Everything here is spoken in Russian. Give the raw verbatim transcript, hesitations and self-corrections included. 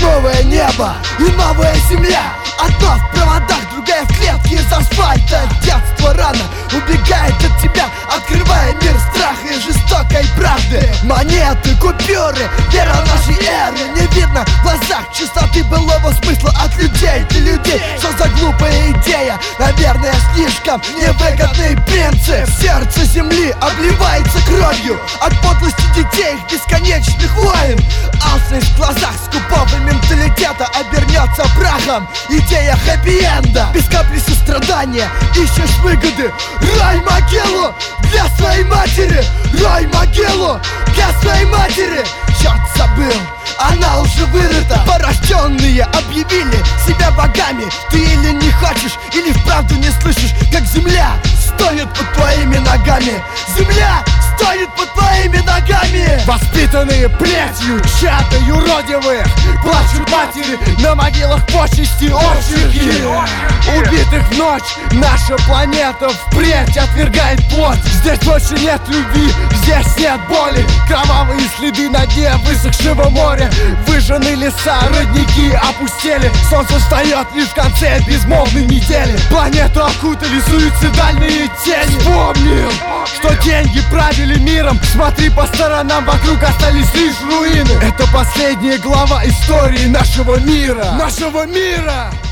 новое небо и новая земля. Одна в проводах, другая в клетке из асфальта. Детство рано убегает от тебя, открывая мир страха и жестокой правды. Монеты, купюры, вера нашей эры. Не видно в глазах чистоты былого смысла от людей для людей. Что за глупая идея? Наверное, слишком невыгодный принцип. Сердце земли обливается кровью от подлости детей, их бесконечных войн. Алчность в глазах скупого менталитета обернется прахом. Идея хэппи-энда. Без капли сострадания ищешь выгоды. Рай-могилу для своей матери. Рай-могилу для своей матери. Черт, забыл, она уже вырыта. Порожденные объявили себя богами. Ты или не хочешь, или вправду не слышишь, как земля стонет под твоими ногами. Земля стонет под твоими ногами. Воспитанные плетью, чата юродивых, плачут матери на могилах почести очерки. Убитых в ночь наша планета впредь отвергает плоть. Здесь больше нет любви, здесь нет боли. Кровавые следы на дне высохшего моря. Выжжены леса, родники опустели. Солнце встает лишь в конце безмолвной недели. Планету окутали суицидальные тени. Вспомнил, что деньги правили миром. Смотри по сторонам, вокруг остались лишь руины. Это последняя глава истории нашего мира. Нашего мира!